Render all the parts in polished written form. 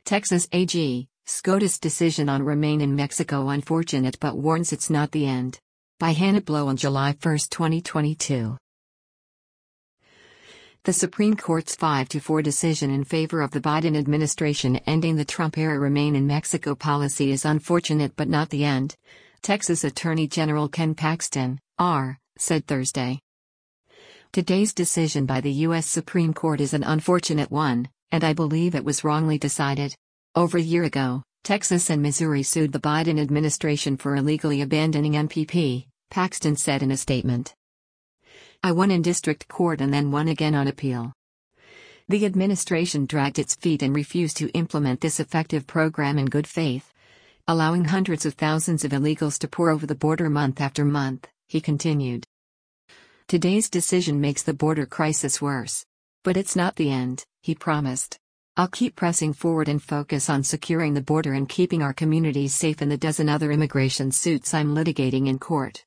Texas AG, SCOTUS decision on Remain in Mexico unfortunate but warns it's not the end. By Hannah Blow on July 1, 2022. The Supreme Court's 5-4 decision in favor of the Biden administration ending the Trump-era Remain in Mexico policy is unfortunate but not the end, Texas Attorney General Ken Paxton, R., said Thursday. Today's decision by the U.S. Supreme Court is an unfortunate one, and I believe it was wrongly decided. Over a year ago, Texas and Missouri sued the Biden administration for illegally abandoning MPP, Paxton said in a statement. I won in district court and then won again on appeal. The administration dragged its feet and refused to implement this effective program in good faith, allowing hundreds of thousands of illegals to pour over the border month after month, he continued. Today's decision makes the border crisis worse. But it's not the end, he promised. I'll keep pressing forward and focus on securing the border and keeping our communities safe in the dozen other immigration suits I'm litigating in court.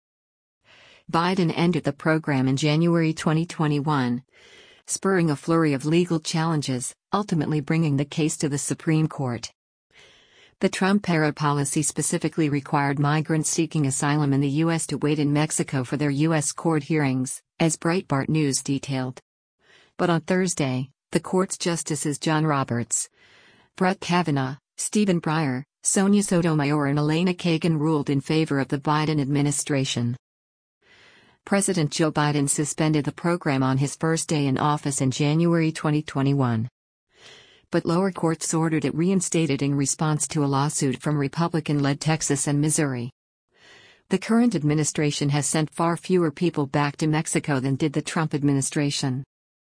Biden ended the program in January 2021, spurring a flurry of legal challenges, ultimately bringing the case to the Supreme Court. The Trump-era policy specifically required migrants seeking asylum in the U.S. to wait in Mexico for their U.S. court hearings, as Breitbart News detailed. But on Thursday, the court's justices John Roberts, Brett Kavanaugh, Stephen Breyer, Sonia Sotomayor and Elena Kagan ruled in favor of the Biden administration. President Joe Biden suspended the program on his first day in office in January 2021. But lower courts ordered it reinstated in response to a lawsuit from Republican-led Texas and Missouri. The current administration has sent far fewer people back to Mexico than did the Trump administration.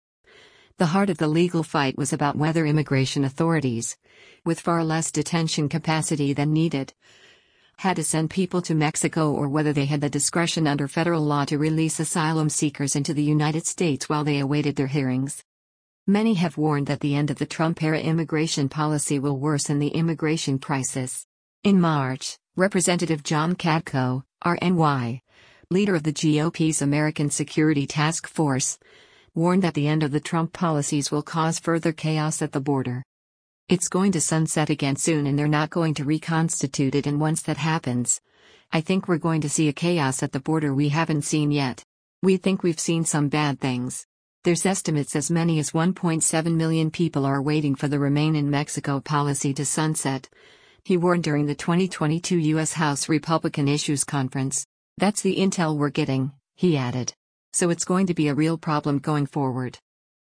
The heart of the legal fight was about whether immigration authorities, with far less detention capacity than needed, had to send people to Mexico or whether they had the discretion under federal law to release asylum seekers into the United States while they awaited their hearings. Many have warned that the end of the Trump-era immigration policy will worsen the immigration crisis. In March, Representative John Katko, RNY, leader of the GOP's American Security Task Force, warned that the end of the Trump policies will cause further chaos at the border. It's going to sunset again soon and they're not going to reconstitute it, and once that happens, I think we're going to see a chaos at the border we haven't seen yet. We think we've seen some bad things. There's estimates as many as 1.7 million people are waiting for the Remain in Mexico policy to sunset, he warned during the 2022 U.S. House Republican Issues Conference. That's the intel we're getting, he added. So it's going to be a real problem going forward.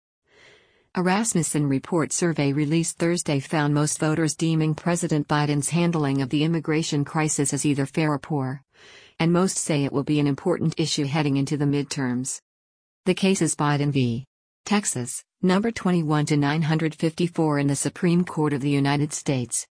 A Rasmussen Report survey released Thursday found most voters deeming President Biden's handling of the immigration crisis as either fair or poor, and most say it will be an important issue heading into the midterms. The case is Biden v. Texas, number 21-954 in the Supreme Court of the United States.